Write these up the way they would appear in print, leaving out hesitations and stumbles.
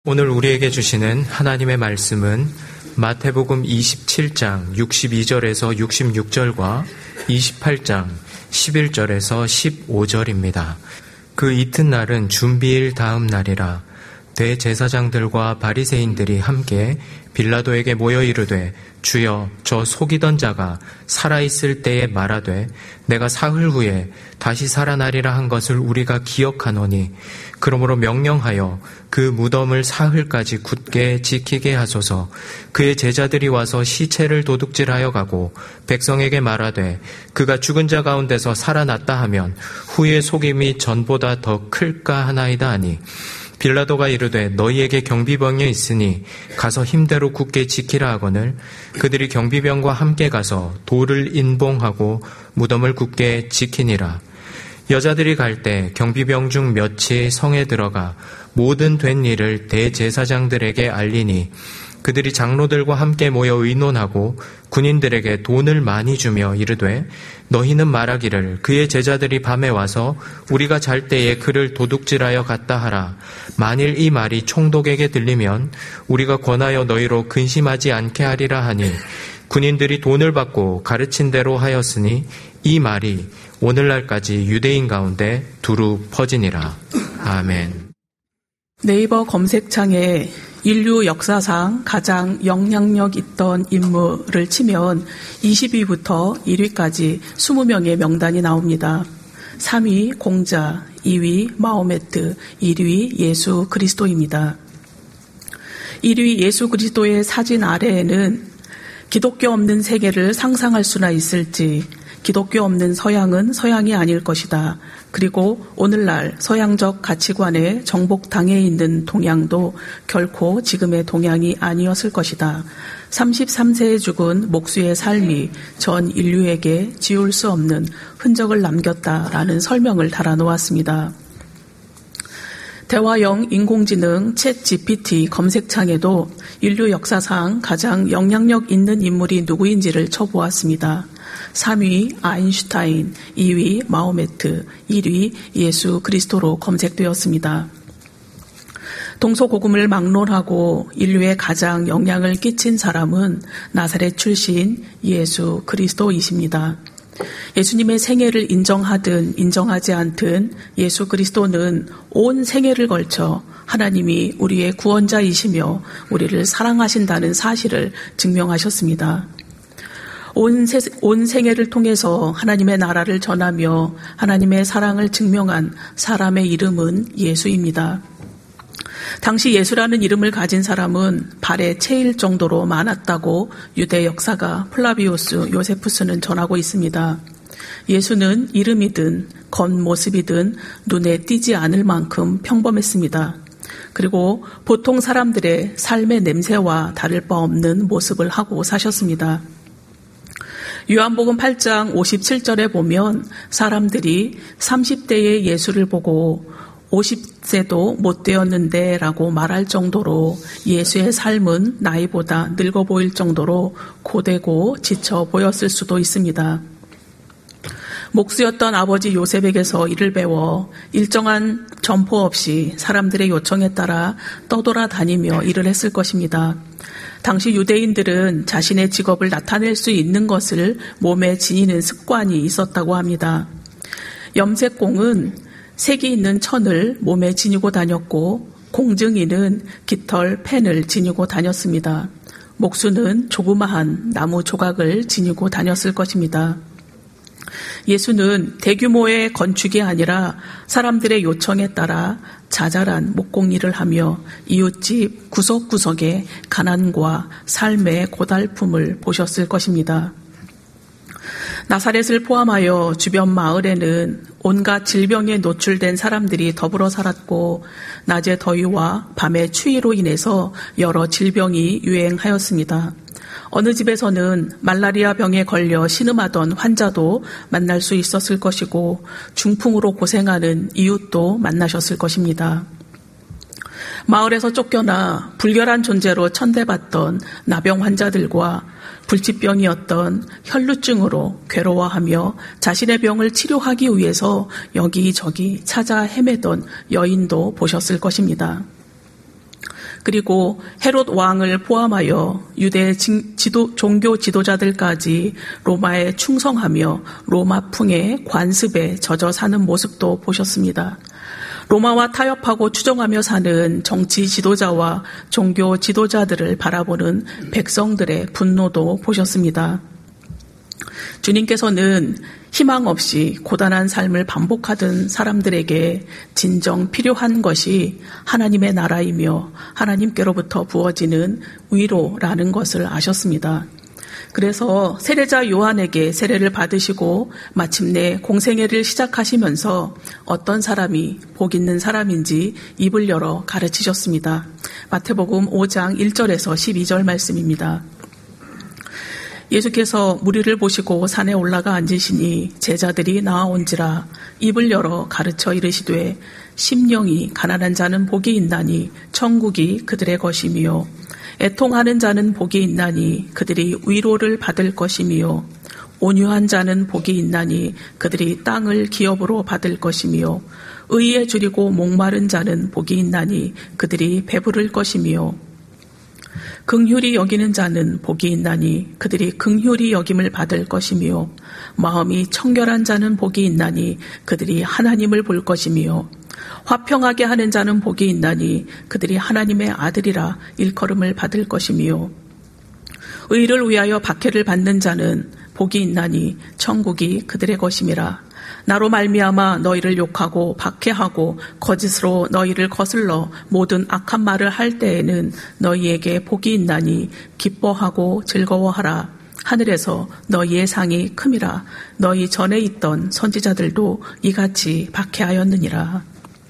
오늘 우리에게 주시는 하나님의 말씀은 마태복음 27장 62절에서 66절과 28장 11절에서 15절입니다. 그 이튿날은 준비일 다음 날이라. 대제사장들과 바리새인들이 함께 빌라도에게 모여 이르되, 주여, 저 속이던 자가 살아있을 때에 말하되 내가 사흘 후에 다시 살아나리라 한 것을 우리가 기억하노니, 그러므로 명령하여 그 무덤을 사흘까지 굳게 지키게 하소서. 그의 제자들이 와서 시체를 도둑질하여 가고 백성에게 말하되 그가 죽은 자 가운데서 살아났다 하면 후의 속임이 전보다 더 클까 하나이다 하니, 빌라도가 이르되 너희에게 경비병이 있으니 가서 힘대로 굳게 지키라 하거늘, 그들이 경비병과 함께 가서 돌을 인봉하고 무덤을 굳게 지키니라. 여자들이 갈 때 경비병 중 몇이 성에 들어가 모든 된 일을 대제사장들에게 알리니, 그들이 장로들과 함께 모여 의논하고 군인들에게 돈을 많이 주며 이르되, 너희는 말하기를 그의 제자들이 밤에 와서 우리가 잘 때에 그를 도둑질하여 갔다 하라. 만일 이 말이 총독에게 들리면 우리가 권하여 너희로 근심하지 않게 하리라 하니, 군인들이 돈을 받고 가르친 대로 하였으니 이 말이 오늘날까지 유대인 가운데 두루 퍼지니라. 아멘. 네이버 검색창에 인류 역사상 가장 영향력 있던 인물을 치면 20위부터 1위까지 20명의 명단이 나옵니다. 3위 공자, 2위 마호메트, 1위 예수 그리스도입니다. 1위 예수 그리스도의 사진 아래에는 기독교 없는 세계를 상상할 수나 있을지, 기독교 없는 서양은 서양이 아닐 것이다. 그리고 오늘날 서양적 가치관에 정복당해 있는 동양도 결코 지금의 동양이 아니었을 것이다. 33세에 죽은 목수의 삶이 전 인류에게 지울 수 없는 흔적을 남겼다라는 설명을 달아놓았습니다. 대화형 인공지능 챗 GPT 검색창에도 인류 역사상 가장 영향력 있는 인물이 누구인지를 쳐보았습니다. 3위 아인슈타인, 2위 마호메트, 1위 예수 그리스도로 검색되었습니다. 동서고금을 막론하고 인류에 가장 영향을 끼친 사람은 나사렛 출신 예수 그리스도이십니다. 예수님의 생애를 인정하든 인정하지 않든 예수 그리스도는 온 생애를 걸쳐 하나님이 우리의 구원자이시며 우리를 사랑하신다는 사실을 증명하셨습니다. 온 생애를 통해서 하나님의 나라를 전하며 하나님의 사랑을 증명한 사람의 이름은 예수입니다. 당시 예수라는 이름을 가진 사람은 발에 채일 정도로 많았다고 유대 역사가 플라비우스 요세푸스는 전하고 있습니다. 예수는 이름이든 겉모습이든 눈에 띄지 않을 만큼 평범했습니다. 그리고 보통 사람들의 삶의 냄새와 다를 바 없는 모습을 하고 사셨습니다. 요한복음 8장 57절에 보면 사람들이 30대의 예수를 보고 50세도 못 되었는데 라고 말할 정도로 예수의 삶은 나이보다 늙어 보일 정도로 고되고 지쳐 보였을 수도 있습니다. 목수였던 아버지 요셉에게서 일을 배워 일정한 점포 없이 사람들의 요청에 따라 떠돌아다니며 일을 했을 것입니다. 당시 유대인들은 자신의 직업을 나타낼 수 있는 것을 몸에 지니는 습관이 있었다고 합니다. 염색공은 색이 있는 천을 몸에 지니고 다녔고, 공증이는 깃털 펜을 지니고 다녔습니다. 목수는 조그마한 나무 조각을 지니고 다녔을 것입니다. 예수는 대규모의 건축이 아니라 사람들의 요청에 따라 자잘한 목공일을 하며 이웃집 구석구석의 가난과 삶의 고달픔을 보셨을 것입니다. 나사렛을 포함하여 주변 마을에는 온갖 질병에 노출된 사람들이 더불어 살았고, 낮의 더위와 밤의 추위로 인해서 여러 질병이 유행하였습니다. 어느 집에서는 말라리아 병에 걸려 신음하던 환자도 만날 수 있었을 것이고, 중풍으로 고생하는 이웃도 만나셨을 것입니다. 마을에서 쫓겨나 불결한 존재로 천대받던 나병 환자들과 불치병이었던 혈루증으로 괴로워하며 자신의 병을 치료하기 위해서 여기저기 찾아 헤매던 여인도 보셨을 것입니다. 그리고 헤롯 왕을 포함하여 유대 종교 지도자들까지 로마에 충성하며 로마풍의 관습에 젖어 사는 모습도 보셨습니다. 로마와 타협하고 추종하며 사는 정치 지도자와 종교 지도자들을 바라보는 백성들의 분노도 보셨습니다. 주님께서는 희망 없이 고단한 삶을 반복하던 사람들에게 진정 필요한 것이 하나님의 나라이며 하나님께로부터 부어지는 위로라는 것을 아셨습니다. 그래서 세례자 요한에게 세례를 받으시고 마침내 공생애를 시작하시면서 어떤 사람이 복 있는 사람인지 입을 열어 가르치셨습니다. 마태복음 5장 1절에서 12절 말씀입니다. 예수께서 무리를 보시고 산에 올라가 앉으시니 제자들이 나아온지라 입을 열어 가르쳐 이르시되 심령이 가난한 자는 복이 있나니 천국이 그들의 것이며 애통하는 자는 복이 있나니 그들이 위로를 받을 것이며 온유한 자는 복이 있나니 그들이 땅을 기업으로 받을 것이며 의에 줄이고 목마른 자는 복이 있나니 그들이 배부를 것이며 긍휼히 여기는 자는 복이 있나니 그들이 긍휼히 여김을 받을 것이며 마음이 청결한 자는 복이 있나니 그들이 하나님을 볼 것이며 화평하게 하는 자는 복이 있나니 그들이 하나님의 아들이라 일컬음을 받을 것이며 의를 위하여 박해를 받는 자는 복이 있나니 천국이 그들의 것임이라. 나로 말미암아 너희를 욕하고 박해하고 거짓으로 너희를 거슬러 모든 악한 말을 할 때에는 너희에게 복이 있나니 기뻐하고 즐거워하라. 하늘에서 너희의 상이 큼이라. 너희 전에 있던 선지자들도 이같이 박해하였느니라.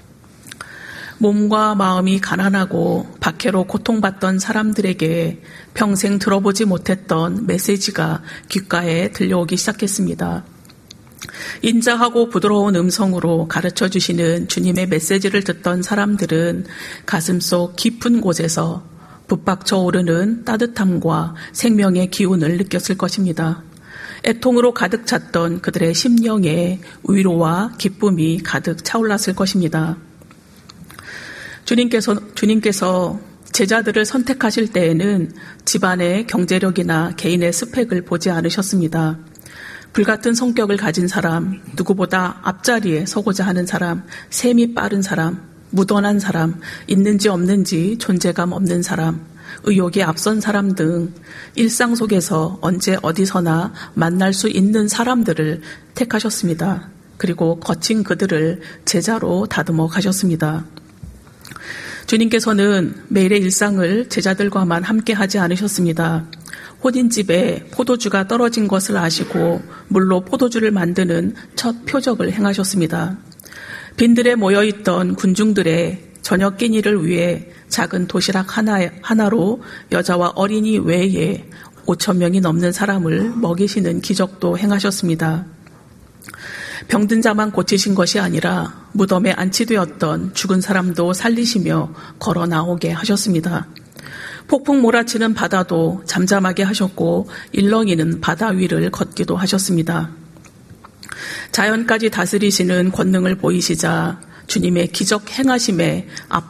몸과 마음이 가난하고 박해로 고통받던 사람들에게 평생 들어보지 못했던 메시지가 귓가에 들려오기 시작했습니다. 인자하고 부드러운 음성으로 가르쳐주시는 주님의 메시지를 듣던 사람들은 가슴속 깊은 곳에서 북받쳐 오르는 따뜻함과 생명의 기운을 느꼈을 것입니다. 애통으로 가득 찼던 그들의 심령에 위로와 기쁨이 가득 차올랐을 것입니다. 주님께서 제자들을 선택하실 때에는 집안의 경제력이나 개인의 스펙을 보지 않으셨습니다. 불같은 성격을 가진 사람, 누구보다 앞자리에 서고자 하는 사람, 셈이 빠른 사람, 무던한 사람, 있는지 없는지 존재감 없는 사람, 의욕이 앞선 사람 등 일상 속에서 언제 어디서나 만날 수 있는 사람들을 택하셨습니다. 그리고 거친 그들을 제자로 다듬어 가셨습니다. 주님께서는 매일의 일상을 제자들과만 함께 하지 않으셨습니다. 혼인집에 포도주가 떨어진 것을 아시고 물로 포도주를 만드는 첫 표적을 행하셨습니다. 빈들에 모여있던 군중들의 저녁 끼니를 위해 작은 도시락 하나로 여자와 어린이 외에 5,000명이 넘는 사람을 먹이시는 기적도 행하셨습니다. 병든 자만 고치신 것이 아니라 무덤에 안치되었던 죽은 사람도 살리시며 걸어 나오게 하셨습니다. 폭풍 몰아치는 바다도 잠잠하게 하셨고 일렁이는 바다 위를 걷기도 하셨습니다. 자연까지 다스리시는 권능을 보이시자 주님의 기적 행하심에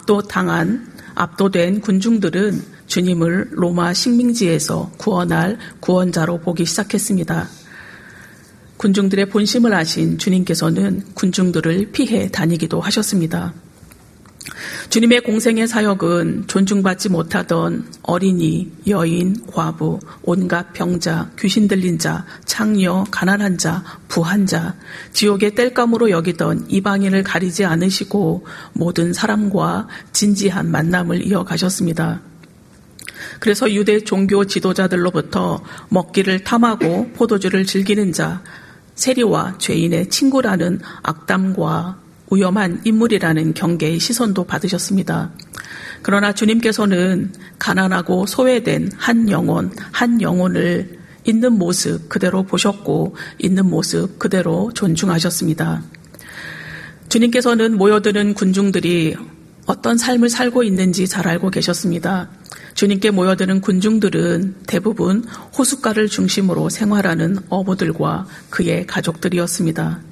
압도된 군중들은 주님을 로마 식민지에서 구원할 구원자로 보기 시작했습니다. 군중들의 본심을 아신 주님께서는 군중들을 피해 다니기도 하셨습니다. 주님의 공생의 사역은 존중받지 못하던 어린이, 여인, 과부, 온갖 병자, 귀신 들린 자, 창녀, 가난한 자, 부한 자, 지옥의 땔감으로 여기던 이방인을 가리지 않으시고 모든 사람과 진지한 만남을 이어가셨습니다. 그래서 유대 종교 지도자들로부터 먹기를 탐하고 포도주를 즐기는 자, 세리와 죄인의 친구라는 악담과 위험한 인물이라는 경계의 시선도 받으셨습니다. 그러나 주님께서는 가난하고 소외된 한 영혼을 있는 모습 그대로 보셨고 있는 모습 그대로 존중하셨습니다. 주님께서는 모여드는 군중들이 어떤 삶을 살고 있는지 잘 알고 계셨습니다. 주님께 모여드는 군중들은 대부분 호숫가를 중심으로 생활하는 어부들과 그의 가족들이었습니다.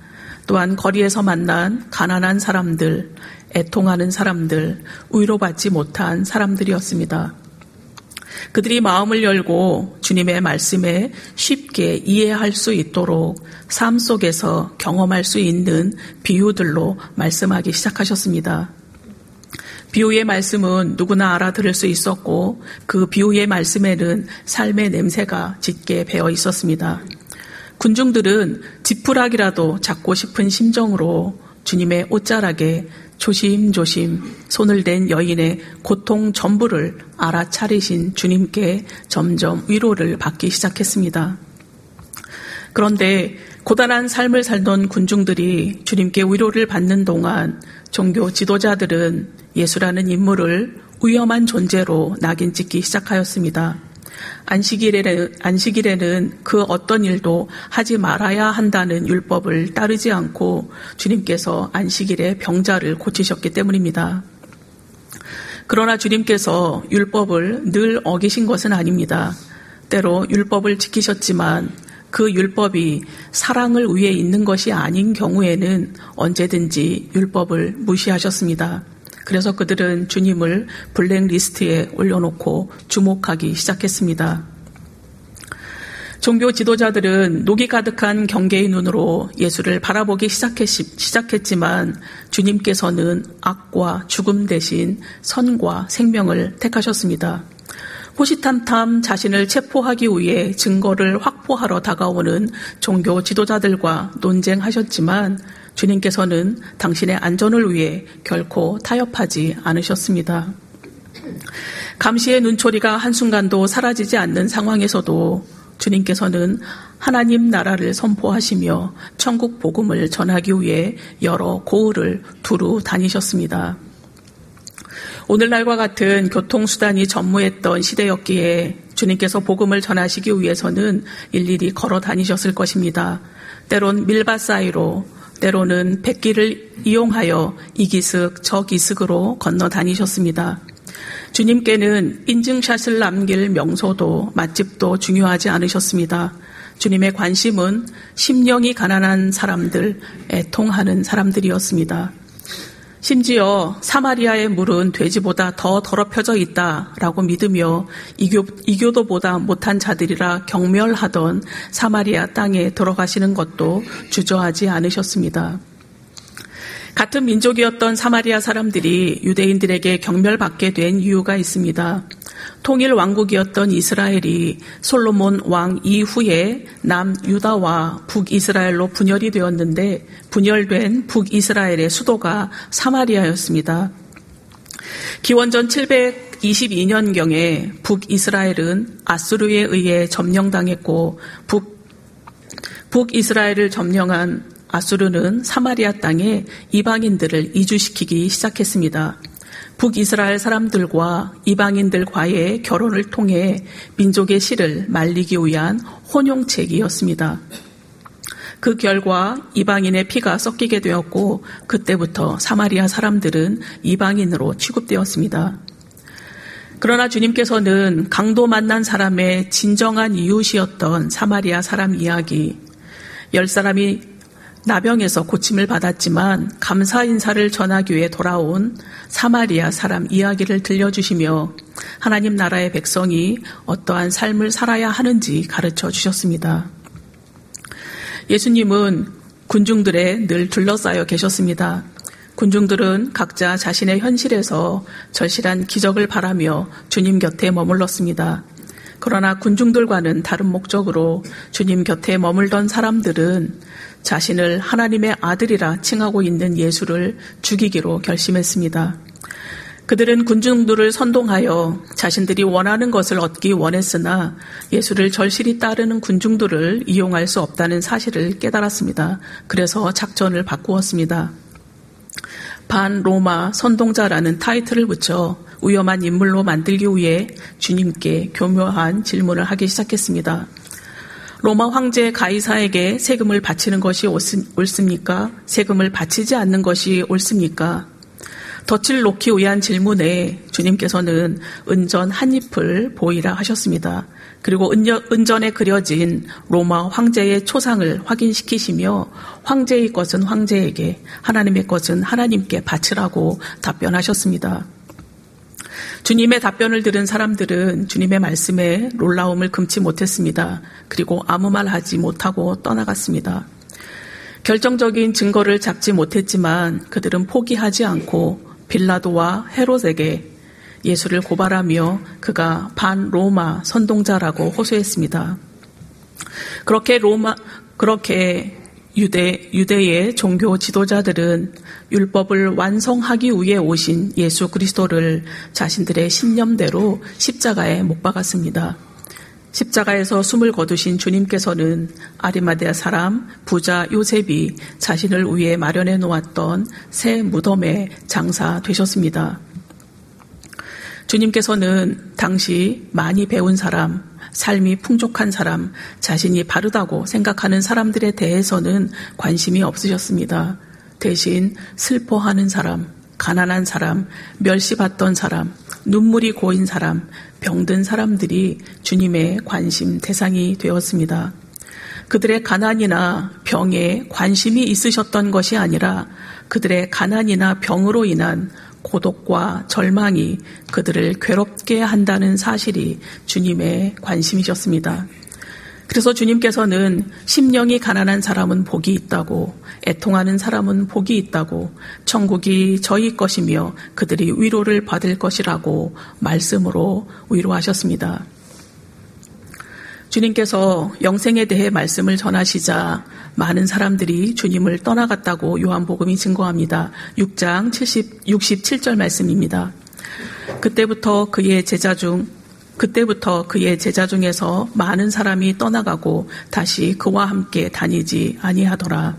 또한 거리에서 만난 가난한 사람들, 애통하는 사람들, 위로받지 못한 사람들이었습니다. 그들이 마음을 열고 주님의 말씀에 쉽게 이해할 수 있도록 삶 속에서 경험할 수 있는 비유들로 말씀하기 시작하셨습니다. 비유의 말씀은 누구나 알아들을 수 있었고 그 비유의 말씀에는 삶의 냄새가 짙게 배어 있었습니다. 군중들은 지푸라기라도 잡고 싶은 심정으로 주님의 옷자락에 조심조심 손을 댄 여인의 고통 전부를 알아차리신 주님께 점점 위로를 받기 시작했습니다. 그런데 고단한 삶을 살던 군중들이 주님께 위로를 받는 동안 종교 지도자들은 예수라는 인물을 위험한 존재로 낙인 찍기 시작하였습니다. 안식일에는 그 어떤 일도 하지 말아야 한다는 율법을 따르지 않고 주님께서 안식일에 병자를 고치셨기 때문입니다. 그러나 주님께서 율법을 늘 어기신 것은 아닙니다. 때로 율법을 지키셨지만 그 율법이 사랑을 위해 있는 것이 아닌 경우에는 언제든지 율법을 무시하셨습니다. 그래서 그들은 주님을 블랙리스트에 올려놓고 주목하기 시작했습니다. 종교 지도자들은 녹이 가득한 경계의 눈으로 예수를 바라보기 시작했지만 주님께서는 악과 죽음 대신 선과 생명을 택하셨습니다. 호시탐탐 자신을 체포하기 위해 증거를 확보하러 다가오는 종교 지도자들과 논쟁하셨지만 주님께서는 당신의 안전을 위해 결코 타협하지 않으셨습니다. 감시의 눈초리가 한순간도 사라지지 않는 상황에서도 주님께서는 하나님 나라를 선포하시며 천국 복음을 전하기 위해 여러 고을을 두루 다니셨습니다. 오늘날과 같은 교통수단이 전무했던 시대였기에 주님께서 복음을 전하시기 위해서는 일일이 걸어 다니셨을 것입니다. 때론 밀밭 사이로, 때로는 뱃길을 이용하여 이 기슭 저 기슭으로 건너 다니셨습니다. 주님께는 인증샷을 남길 명소도 맛집도 중요하지 않으셨습니다. 주님의 관심은 심령이 가난한 사람들, 애통하는 사람들이었습니다. 심지어 사마리아의 물은 돼지보다 더 더럽혀져 있다라고 믿으며 이교도보다 못한 자들이라 경멸하던 사마리아 땅에 들어가시는 것도 주저하지 않으셨습니다. 같은 민족이었던 사마리아 사람들이 유대인들에게 경멸받게 된 이유가 있습니다. 통일 왕국이었던 이스라엘이 솔로몬 왕 이후에 남유다와 북이스라엘로 분열이 되었는데 분열된 북이스라엘의 수도가 사마리아였습니다. 기원전 722년경에 북이스라엘은 아수르에 의해 점령당했고 북이스라엘을 점령한 아수르는 사마리아 땅에 이방인들을 이주시키기 시작했습니다. 북이스라엘 사람들과 이방인들과의 결혼을 통해 민족의 씨를 말리기 위한 혼용책이었습니다. 그 결과 이방인의 피가 섞이게 되었고 그때부터 사마리아 사람들은 이방인으로 취급되었습니다. 그러나 주님께서는 강도 만난 사람의 진정한 이웃이었던 사마리아 사람 이야기, 10사람이 나병에서 고침을 받았지만 감사 인사를 전하기 위해 돌아온 사마리아 사람 이야기를 들려주시며 하나님 나라의 백성이 어떠한 삶을 살아야 하는지 가르쳐 주셨습니다. 예수님은 군중들에 늘 둘러싸여 계셨습니다. 군중들은 각자 자신의 현실에서 절실한 기적을 바라며 주님 곁에 머물렀습니다. 그러나 군중들과는 다른 목적으로 주님 곁에 머물던 사람들은 자신을 하나님의 아들이라 칭하고 있는 예수를 죽이기로 결심했습니다. 그들은 군중들을 선동하여 자신들이 원하는 것을 얻기 원했으나 예수를 절실히 따르는 군중들을 이용할 수 없다는 사실을 깨달았습니다. 그래서 작전을 바꾸었습니다. 반로마 선동자라는 타이틀을 붙여 위험한 인물로 만들기 위해 주님께 교묘한 질문을 하기 시작했습니다. 로마 황제 가이사에게 세금을 바치는 것이 옳습니까? 세금을 바치지 않는 것이 옳습니까? 덫을 놓기 위한 질문에 주님께서는 은전 한 잎을 보이라 하셨습니다. 그리고 은전에 그려진 로마 황제의 초상을 확인시키시며 황제의 것은 황제에게, 하나님의 것은 하나님께 바치라고 답변하셨습니다. 주님의 답변을 들은 사람들은 주님의 말씀에 놀라움을 금치 못했습니다. 그리고 아무 말 하지 못하고 떠나갔습니다. 결정적인 증거를 잡지 못했지만 그들은 포기하지 않고 빌라도와 헤롯에게 예수를 고발하며 그가 반로마 선동자라고 호소했습니다. 그렇게 유대의 종교 지도자들은 율법을 완성하기 위해 오신 예수 그리스도를 자신들의 신념대로 십자가에 못 박았습니다. 십자가에서 숨을 거두신 주님께서는 아리마대아 사람 부자 요셉이 자신을 위해 마련해 놓았던 새 무덤에 장사되셨습니다. 주님께서는 당시 많이 배운 사람, 삶이 풍족한 사람, 자신이 바르다고 생각하는 사람들에 대해서는 관심이 없으셨습니다. 대신 슬퍼하는 사람, 가난한 사람, 멸시받던 사람, 눈물이 고인 사람, 병든 사람들이 주님의 관심 대상이 되었습니다. 그들의 가난이나 병에 관심이 있으셨던 것이 아니라 그들의 가난이나 병으로 인한 고독과 절망이 그들을 괴롭게 한다는 사실이 주님의 관심이셨습니다. 그래서 주님께서는 심령이 가난한 사람은 복이 있다고, 애통하는 사람은 복이 있다고, 천국이 저희 것이며 그들이 위로를 받을 것이라고 말씀으로 위로하셨습니다. 주님께서 영생에 대해 말씀을 전하시자 많은 사람들이 주님을 떠나갔다고 요한복음이 증거합니다. 6장 67절 말씀입니다. 그때부터 그의 제자 중에서 많은 사람이 떠나가고 다시 그와 함께 다니지 아니하더라.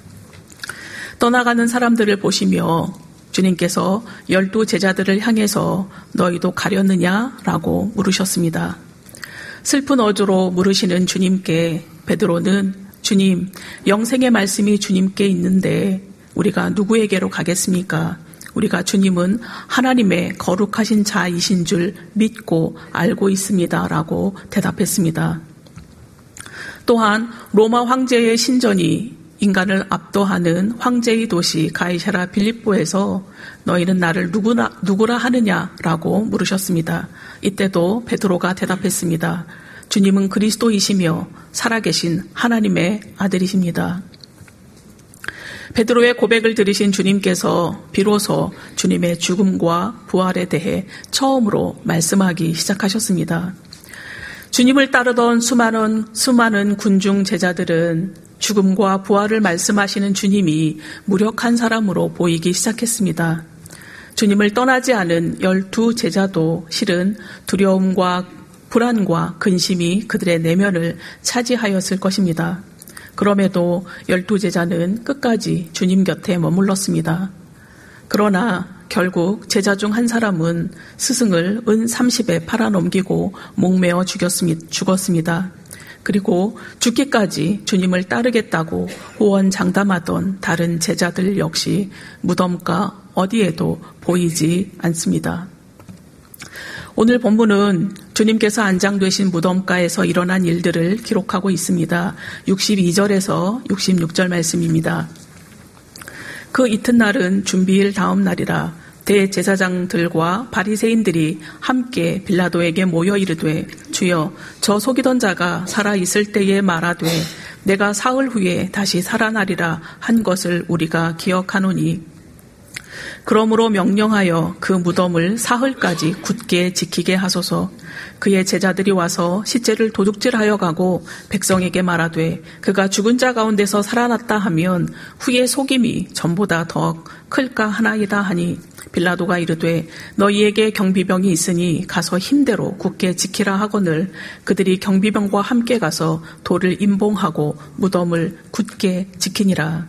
떠나가는 사람들을 보시며 주님께서 12 제자들을 향해서 너희도 가렸느냐라고 물으셨습니다. 슬픈 어조로 물으시는 주님께 베드로는 주님, 영생의 말씀이 주님께 있는데 우리가 누구에게로 가겠습니까? 우리가 주님은 하나님의 거룩하신 자이신 줄 믿고 알고 있습니다. 라고 대답했습니다. 또한 로마 황제의 신전이 인간을 압도하는 황제의 도시 가이사라 빌립보에서 너희는 나를 누구라 하느냐라고 물으셨습니다. 이때도 베드로가 대답했습니다. 주님은 그리스도이시며 살아계신 하나님의 아들이십니다. 베드로의 고백을 들으신 주님께서 비로소 주님의 죽음과 부활에 대해 처음으로 말씀하기 시작하셨습니다. 주님을 따르던 수많은 군중 제자들은 죽음과 부활을 말씀하시는 주님이 무력한 사람으로 보이기 시작했습니다. 주님을 떠나지 않은 12 제자도 실은 두려움과 불안과 근심이 그들의 내면을 차지하였을 것입니다. 그럼에도 12 제자는 끝까지 주님 곁에 머물렀습니다. 그러나 결국 제자 중 한 사람은 스승을 은 30에 팔아넘기고 목매어 죽었습니다. 그리고 죽기까지 주님을 따르겠다고 호언장담하던 다른 제자들 역시 무덤가 어디에도 보이지 않습니다. 오늘 본문은 주님께서 안장되신 무덤가에서 일어난 일들을 기록하고 있습니다. 62절에서 66절 말씀입니다. 그 이튿날은 준비일 다음 날이라 대제사장들과 바리새인들이 함께 빌라도에게 모여 이르되 주여 저 속이던 자가 살아있을 때에 말하되 내가 사흘 후에 다시 살아나리라 한 것을 우리가 기억하노니 그러므로 명령하여 그 무덤을 사흘까지 굳게 지키게 하소서. 그의 제자들이 와서 시체를 도둑질하여 가고 백성에게 말하되 그가 죽은 자 가운데서 살아났다 하면 후에 속임이 전보다 더 클까 하나이다 하니 빌라도가 이르되 너희에게 경비병이 있으니 가서 힘대로 굳게 지키라 하거늘 그들이 경비병과 함께 가서 돌을 임봉하고 무덤을 굳게 지키니라.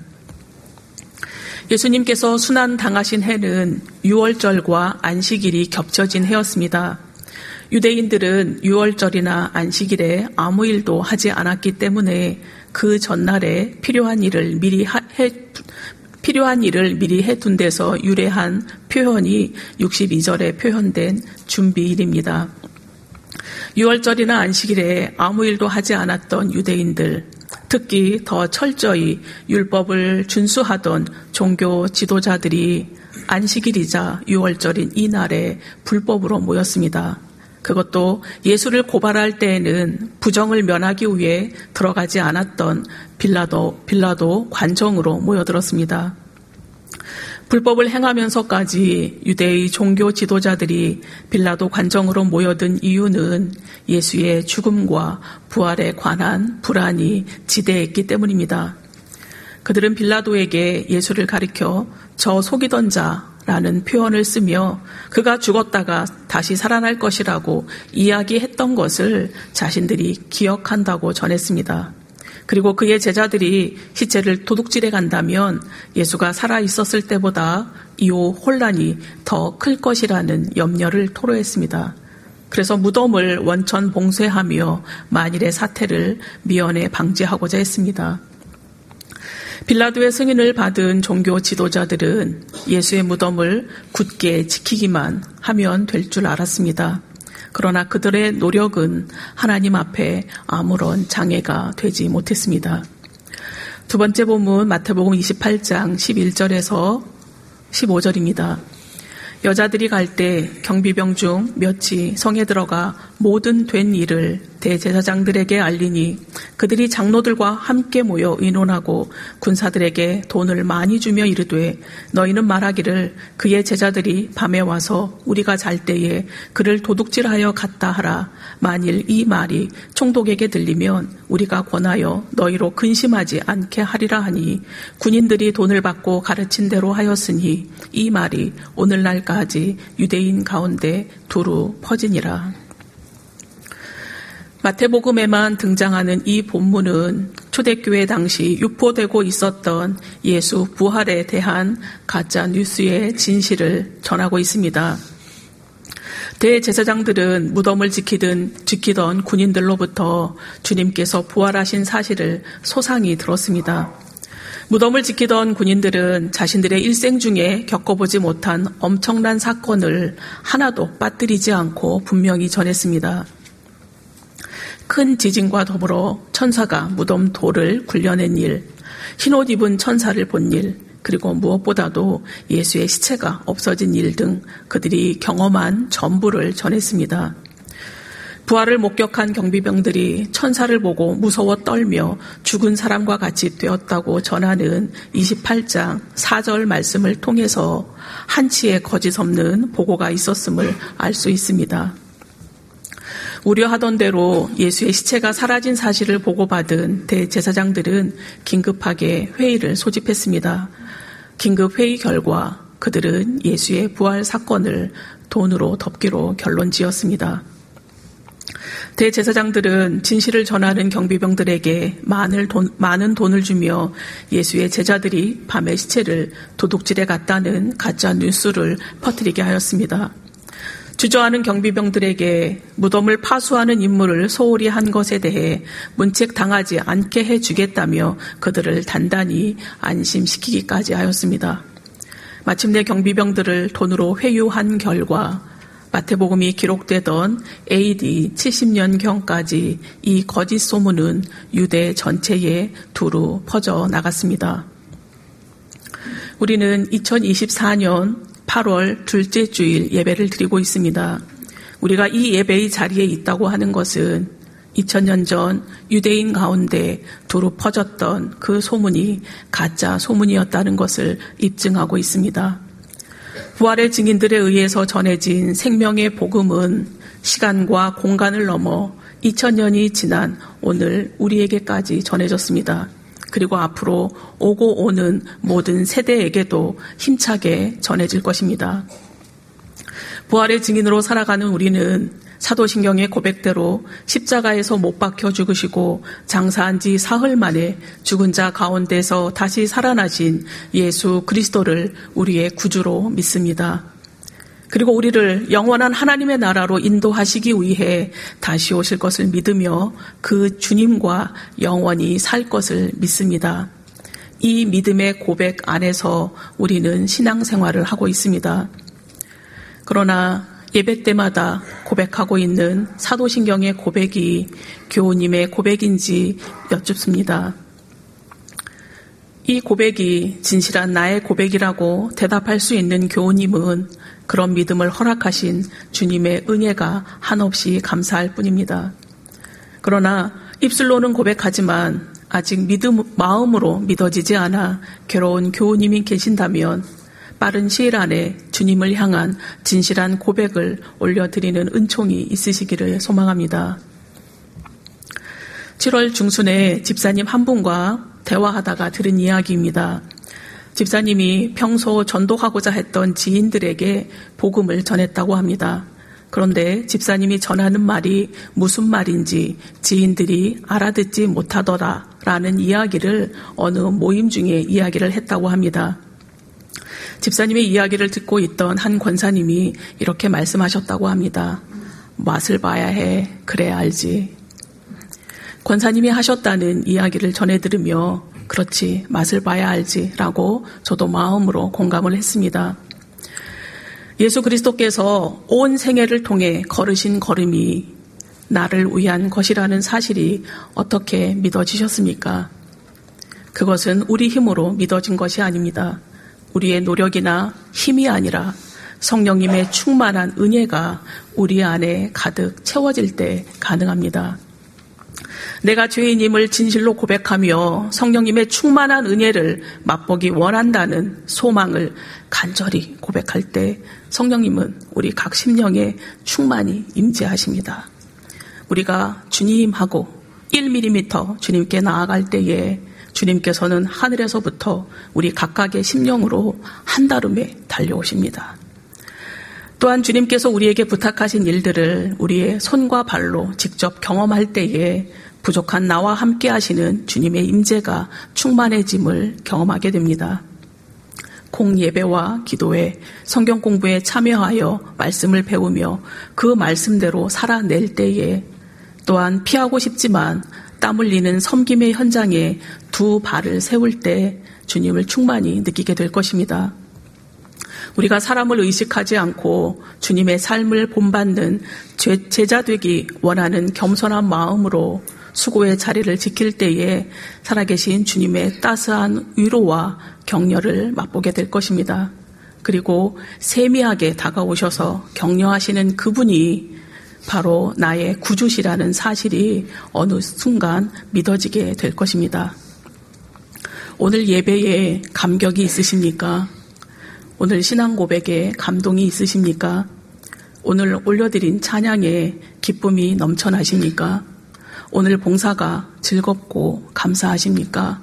예수님께서 순환 당하신 해는 유월절과 안식일이 겹쳐진 해였습니다. 유대인들은 유월절이나 안식일에 아무 일도 하지 않았기 때문에 그 전날에 필요한 일을 필요한 일을 미리 해둔 데서 유래한 표현이 62절에 표현된 준비일입니다. 유월절이나 안식일에 아무 일도 하지 않았던 유대인들, 특히 더 철저히 율법을 준수하던 종교 지도자들이 안식일이자 유월절인 이 날에 불법으로 모였습니다. 그것도 예수를 고발할 때에는 부정을 면하기 위해 들어가지 않았던 빌라도 관정으로 모여들었습니다. 불법을 행하면서까지 유대의 종교 지도자들이 빌라도 관정으로 모여든 이유는 예수의 죽음과 부활에 관한 불안이 지대했기 때문입니다. 그들은 빌라도에게 예수를 가리켜 저 속이던 자라는 표현을 쓰며 그가 죽었다가 다시 살아날 것이라고 이야기했던 것을 자신들이 기억한다고 전했습니다. 그리고 그의 제자들이 시체를 도둑질해 간다면 예수가 살아있었을 때보다 이후 혼란이 더 클 것이라는 염려를 토로했습니다. 그래서 무덤을 원천 봉쇄하며 만일의 사태를 미연에 방지하고자 했습니다. 빌라도의 승인을 받은 종교 지도자들은 예수의 무덤을 굳게 지키기만 하면 될 줄 알았습니다. 그러나 그들의 노력은 하나님 앞에 아무런 장애가 되지 못했습니다. 두 번째 본문 마태복음 28장 11절에서 15절입니다. 여자들이 갈 때 경비병 중 몇이 성에 들어가 모든 된 일을 대제사장들에게 알리니 그들이 장로들과 함께 모여 의논하고 군사들에게 돈을 많이 주며 이르되 너희는 말하기를 그의 제자들이 밤에 와서 우리가 잘 때에 그를 도둑질하여 갔다 하라. 만일 이 말이 총독에게 들리면 우리가 권하여 너희로 근심하지 않게 하리라 하니 군인들이 돈을 받고 가르친 대로 하였으니 이 말이 오늘날까지 유대인 가운데 두루 퍼지니라. 마태복음에만 등장하는 이 본문은 초대교회 당시 유포되고 있었던 예수 부활에 대한 가짜 뉴스의 진실을 전하고 있습니다. 대제사장들은 무덤을 지키던 군인들로부터 주님께서 부활하신 사실을 소상히 들었습니다. 무덤을 지키던 군인들은 자신들의 일생 중에 겪어보지 못한 엄청난 사건을 하나도 빠뜨리지 않고 분명히 전했습니다. 큰 지진과 더불어 천사가 무덤 돌을 굴려낸 일, 흰옷 입은 천사를 본 일, 그리고 무엇보다도 예수의 시체가 없어진 일 등 그들이 경험한 전부를 전했습니다. 부활을 목격한 경비병들이 천사를 보고 무서워 떨며 죽은 사람과 같이 되었다고 전하는 28장 4절 말씀을 통해서 한치의 거짓 없는 보고가 있었음을 알 수 있습니다. 우려하던 대로 예수의 시체가 사라진 사실을 보고받은 대제사장들은 긴급하게 회의를 소집했습니다. 긴급 회의 결과 그들은 예수의 부활 사건을 돈으로 덮기로 결론지었습니다. 대제사장들은 진실을 전하는 경비병들에게 많은 돈을 주며 예수의 제자들이 밤에 시체를 도둑질해 갔다는 가짜 뉴스를 퍼뜨리게 하였습니다. 주저하는 경비병들에게 무덤을 파수하는 임무를 소홀히 한 것에 대해 문책당하지 않게 해주겠다며 그들을 단단히 안심시키기까지 하였습니다. 마침내 경비병들을 돈으로 회유한 결과 마태복음이 기록되던 AD 70년경까지 이 거짓 소문은 유대 전체에 두루 퍼져 나갔습니다. 우리는 2024년 8월 둘째 주일 예배를 드리고 있습니다. 우리가 이 예배의 자리에 있다고 하는 것은 2000년 전 유대인 가운데 두루 퍼졌던 그 소문이 가짜 소문이었다는 것을 입증하고 있습니다. 부활의 증인들에 의해서 전해진 생명의 복음은 시간과 공간을 넘어 2000년이 지난 오늘 우리에게까지 전해졌습니다. 그리고 앞으로 오고 오는 모든 세대에게도 힘차게 전해질 것입니다. 부활의 증인으로 살아가는 우리는 사도신경의 고백대로 십자가에서 못 박혀 죽으시고 장사한 지 사흘 만에 죽은 자 가운데서 다시 살아나신 예수 그리스도를 우리의 구주로 믿습니다. 그리고 우리를 영원한 하나님의 나라로 인도하시기 위해 다시 오실 것을 믿으며 그 주님과 영원히 살 것을 믿습니다. 이 믿음의 고백 안에서 우리는 신앙생활을 하고 있습니다. 그러나 예배 때마다 고백하고 있는 사도신경의 고백이 교우님의 고백인지 여쭙습니다. 이 고백이 진실한 나의 고백이라고 대답할 수 있는 교우님은 그런 믿음을 허락하신 주님의 은혜가 한없이 감사할 뿐입니다. 그러나 입술로는 고백하지만 아직 마음으로 믿어지지 않아 괴로운 교우님이 계신다면 빠른 시일 안에 주님을 향한 진실한 고백을 올려드리는 은총이 있으시기를 소망합니다. 7월 중순에 집사님 한 분과 대화하다가 들은 이야기입니다. 집사님이 평소 전도하고자 했던 지인들에게 복음을 전했다고 합니다. 그런데 집사님이 전하는 말이 무슨 말인지 지인들이 알아듣지 못하더라라는 이야기를 어느 모임 중에 이야기를 했다고 합니다. 집사님의 이야기를 듣고 있던 한 권사님이 이렇게 말씀하셨다고 합니다. 맛을 봐야 해. 그래야 알지. 권사님이 하셨다는 이야기를 전해 들으며 그렇지, 맛을 봐야 알지 라고 저도 마음으로 공감을 했습니다. 예수 그리스도께서 온 생애를 통해 걸으신 걸음이 나를 위한 것이라는 사실이 어떻게 믿어지셨습니까? 그것은 우리 힘으로 믿어진 것이 아닙니다. 우리의 노력이나 힘이 아니라 성령님의 충만한 은혜가 우리 안에 가득 채워질 때 가능합니다. 내가 죄인임을 진실로 고백하며 성령님의 충만한 은혜를 맛보기 원한다는 소망을 간절히 고백할 때 성령님은 우리 각 심령에 충만히 임재하십니다. 우리가 주님하고 1mm 주님께 나아갈 때에 주님께서는 하늘에서부터 우리 각각의 심령으로 한달음에 달려오십니다. 또한 주님께서 우리에게 부탁하신 일들을 우리의 손과 발로 직접 경험할 때에 부족한 나와 함께 하시는 주님의 임재가 충만해짐을 경험하게 됩니다. 공예배와 기도회, 성경 공부에 참여하여 말씀을 배우며 그 말씀대로 살아낼 때에 또한 피하고 싶지만 땀 흘리는 섬김의 현장에 두 발을 세울 때 주님을 충만히 느끼게 될 것입니다. 우리가 사람을 의식하지 않고 주님의 삶을 본받는 제자 되기 원하는 겸손한 마음으로 수고의 자리를 지킬 때에 살아계신 주님의 따스한 위로와 격려를 맛보게 될 것입니다. 그리고 세미하게 다가오셔서 격려하시는 그분이 바로 나의 구주시라는 사실이 어느 순간 믿어지게 될 것입니다. 오늘 예배에 감격이 있으십니까? 오늘 신앙 고백에 감동이 있으십니까? 오늘 올려드린 찬양에 기쁨이 넘쳐나십니까? 오늘 봉사가 즐겁고 감사하십니까?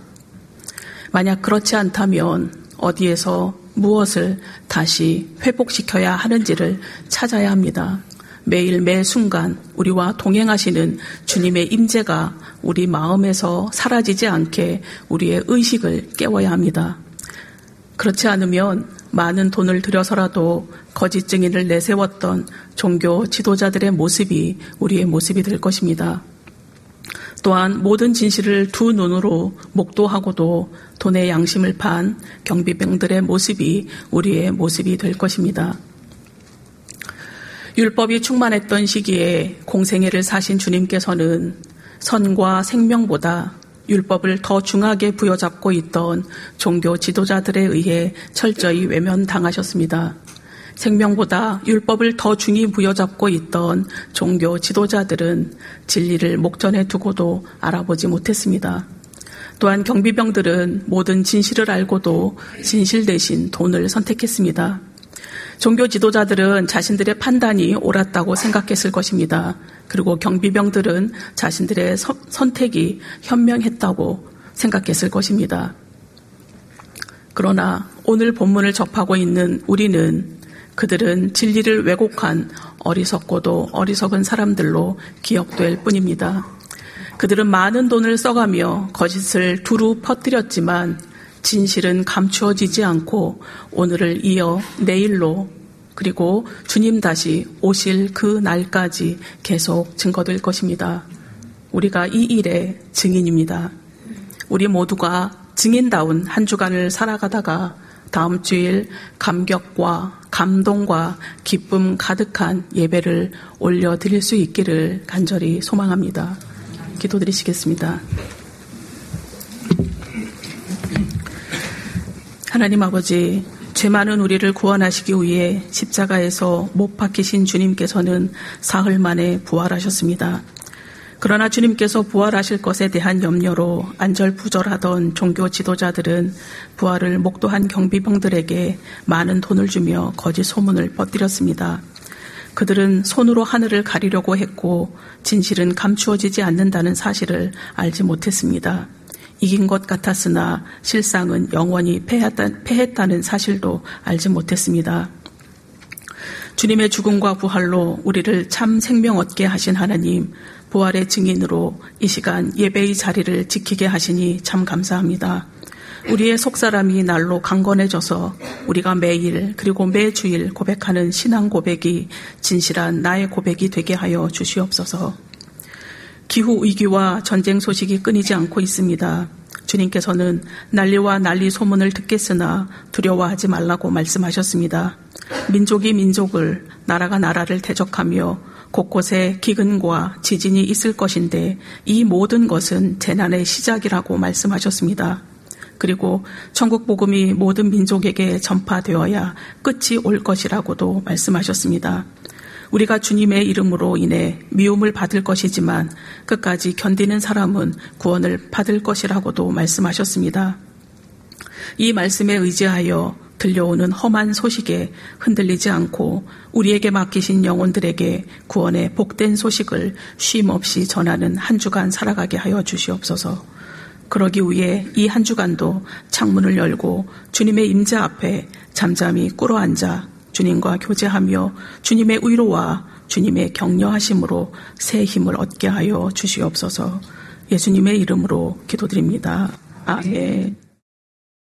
만약 그렇지 않다면 어디에서 무엇을 다시 회복시켜야 하는지를 찾아야 합니다. 매일 매 순간 우리와 동행하시는 주님의 임재가 우리 마음에서 사라지지 않게 우리의 의식을 깨워야 합니다. 그렇지 않으면 많은 돈을 들여서라도 거짓 증인을 내세웠던 종교 지도자들의 모습이 우리의 모습이 될 것입니다. 또한 모든 진실을 두 눈으로 목도하고도 돈의 양심을 판 경비병들의 모습이 우리의 모습이 될 것입니다. 율법이 충만했던 시기에 공생애를 사신 주님께서는 선과 생명보다 율법을 더 중하게 부여잡고 있던 종교 지도자들에 의해 철저히 외면당하셨습니다. 생명보다 율법을 더 중히 부여잡고 있던 종교 지도자들은 진리를 목전에 두고도 알아보지 못했습니다. 또한 경비병들은 모든 진실을 알고도 진실 대신 돈을 선택했습니다. 종교 지도자들은 자신들의 판단이 옳았다고 생각했을 것입니다. 그리고 경비병들은 자신들의 선택이 현명했다고 생각했을 것입니다. 그러나 오늘 본문을 접하고 있는 우리는 그들은 진리를 왜곡한 어리석고도 어리석은 사람들로 기억될 뿐입니다. 그들은 많은 돈을 써가며 거짓을 두루 퍼뜨렸지만 진실은 감추어지지 않고 오늘을 이어 내일로 그리고 주님 다시 오실 그 날까지 계속 증거될 것입니다. 우리가 이 일의 증인입니다. 우리 모두가 증인다운 한 주간을 살아가다가 다음 주일 감격과 감동과 기쁨 가득한 예배를 올려드릴 수 있기를 간절히 소망합니다. 기도드리시겠습니다. 하나님 아버지, 죄 많은 우리를 구원하시기 위해 십자가에서 못 박히신 주님께서는 사흘 만에 부활하셨습니다. 그러나 주님께서 부활하실 것에 대한 염려로 안절부절하던 종교 지도자들은 부활을 목도한 경비병들에게 많은 돈을 주며 거짓 소문을 퍼뜨렸습니다. 그들은 손으로 하늘을 가리려고 했고 진실은 감추어지지 않는다는 사실을 알지 못했습니다. 이긴 것 같았으나 실상은 영원히 패했다는 사실도 알지 못했습니다. 주님의 죽음과 부활로 우리를 참 생명 얻게 하신 하나님, 부활의 증인으로 이 시간 예배의 자리를 지키게 하시니 참 감사합니다. 우리의 속사람이 날로 강건해져서 우리가 매일 그리고 매주일 고백하는 신앙 고백이 진실한 나의 고백이 되게 하여 주시옵소서. 기후 위기와 전쟁 소식이 끊이지 않고 있습니다. 주님께서는 난리와 난리 소문을 듣겠으나 두려워하지 말라고 말씀하셨습니다. 민족이 민족을, 나라가 나라를 대적하며 곳곳에 기근과 지진이 있을 것인데 이 모든 것은 재난의 시작이라고 말씀하셨습니다. 그리고 천국 복음이 모든 민족에게 전파되어야 끝이 올 것이라고도 말씀하셨습니다. 우리가 주님의 이름으로 인해 미움을 받을 것이지만 끝까지 견디는 사람은 구원을 받을 것이라고도 말씀하셨습니다. 이 말씀에 의지하여 들려오는 험한 소식에 흔들리지 않고 우리에게 맡기신 영혼들에게 구원의 복된 소식을 쉼없이 전하는 한 주간 살아가게 하여 주시옵소서. 그러기 위해 이 한 주간도 창문을 열고 주님의 임재 앞에 잠잠히 꿇어앉아 주님과 교제하며 주님의 위로와 주님의 격려하심으로 새 힘을 얻게 하여 주시옵소서. 예수님의 이름으로 기도드립니다. 아멘.